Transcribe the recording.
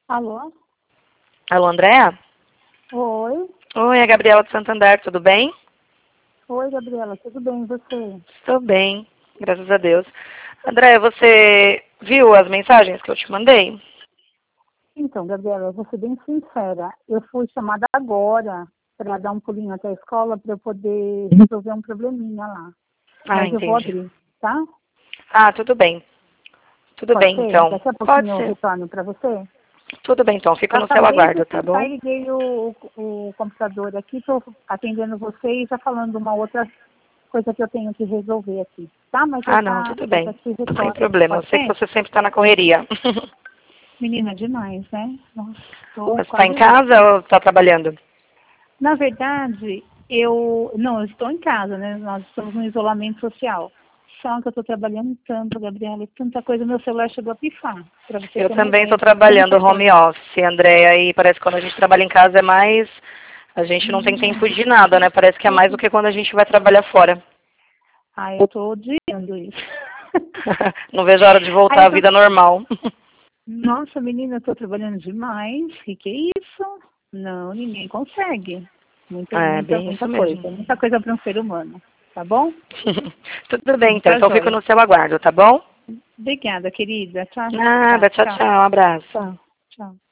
Alô? Alô, Andréa? Oi. Oi, é a Gabriela de Santander, tudo bem? Oi, Gabriela, tudo bem e você? Estou bem, graças a Deus. Andréa, você viu as mensagens que eu te mandei? Então, Gabriela, eu vou ser bem sincera. Eu fui chamada agora para dar um pulinho até a escola para eu poder resolver um probleminha lá. Ah, Mas eu vou entendi. abrir, tá? Ah, tudo bem. Tudo Pode bem, ser? então. Daqui a Pode pouquinho eu ser. retorno para você. Tudo bem, então. Fico Eu no seu acabei de aguardo, tá sentar bom? e liguei o computador aqui, estou atendendo você e já falando uma outra coisa que eu tenho que resolver aqui, tá? Mas Ah, não, tudo eu já bem. te Sem retorno. problema. Eu Pode sei que ser? você sempre está na correria. Menina, demais, né? Nossa, estou Você está em quase lá. casa ou está trabalhando? Na verdade, eu estou em casa, né? Nós estamos no isolamento social. Só que eu estou trabalhando tanto, Gabriela, tanta coisa, meu celular chegou a pifar, para você Eu ter uma também ideia estou de trabalhando tanta home coisa. office, Andréa, e parece que quando a gente trabalha em casa é mais. A gente não tem tempo de nada, né? Parece que é mais do que quando a gente vai trabalhar fora. Ah, eu estou odiando isso. Não vejo a hora de Aí voltar eu à vida normal. nossa, menina, eu estou trabalhando demais. Que é isso? Não, ninguém consegue. Muita, É, muita, bem isso mesmo. muita coisa para um ser humano, tá bom? Tudo bem, então. Tá Então fico joia. no seu aguardo, tá bom? Obrigada, querida. Tchau, tchau, Nada, tchau, tchau. tchau. Um abraço. Tchau, tchau.